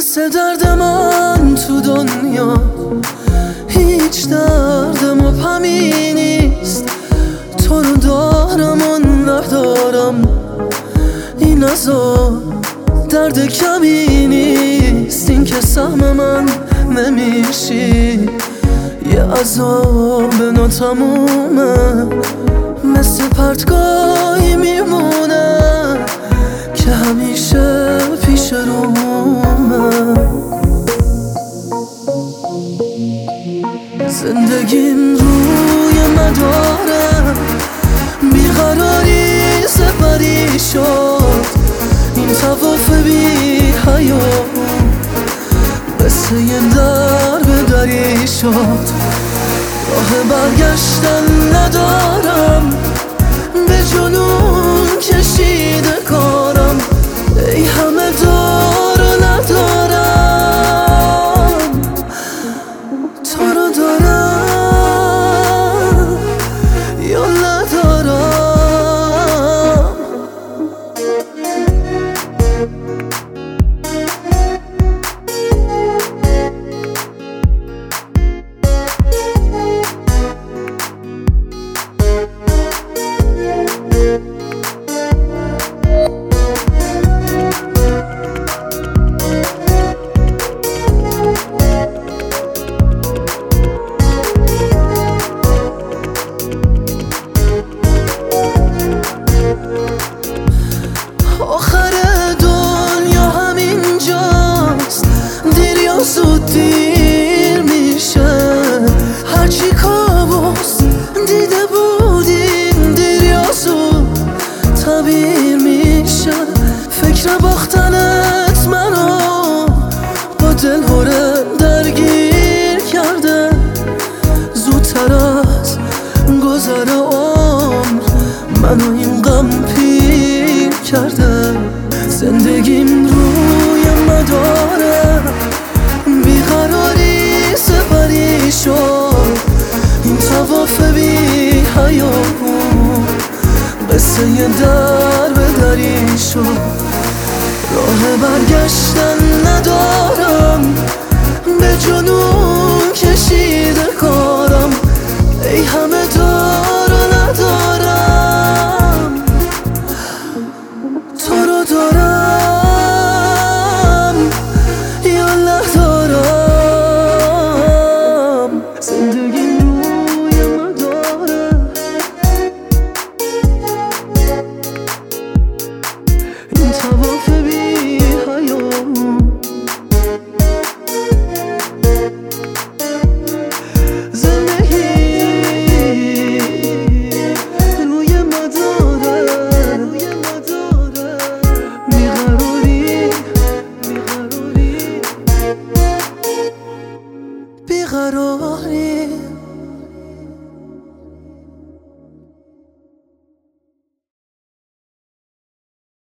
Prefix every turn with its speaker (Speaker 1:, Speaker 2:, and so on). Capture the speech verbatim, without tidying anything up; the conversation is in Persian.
Speaker 1: مثل درد من تو دنیا هیچ درد مبهمی نیست. تو رو دارم و ندارم، این عذاب درد کمی نیست. این که سهم من نمیشی، یه عذاب ناتمومه، مثل پرتگاهی میمونه که همیشه پیش رومه. زندگیم روی مداره بیقراری سپری شد. این طواف بی حیات مثل یه در به دری شد. راه برگشتن ندارم، به جنون کشیده کارم. ای همه دار و ندارم، تو رو دارم یا ندارم. آخر دنیا همینجاست، دیر یا زود دیر میشه. هرچی کابوس دیده بودیم دیر یا زود تعبیر میشه. فکر باختنت منو با دل هره درگیر کرده. زودتر از گذر عمر منو این غم پیر کرده. زندگیم روی مداره بیقراری سپری شد. این طواف بی حیات قصه یه در به دری شد. راه برگشتن ندارم، به جنون کشیده کارم. ای همه دار و ندارم، تو رو دارم یا ندارم. زندگی روی مداره این طواف بی حیات. بیقرار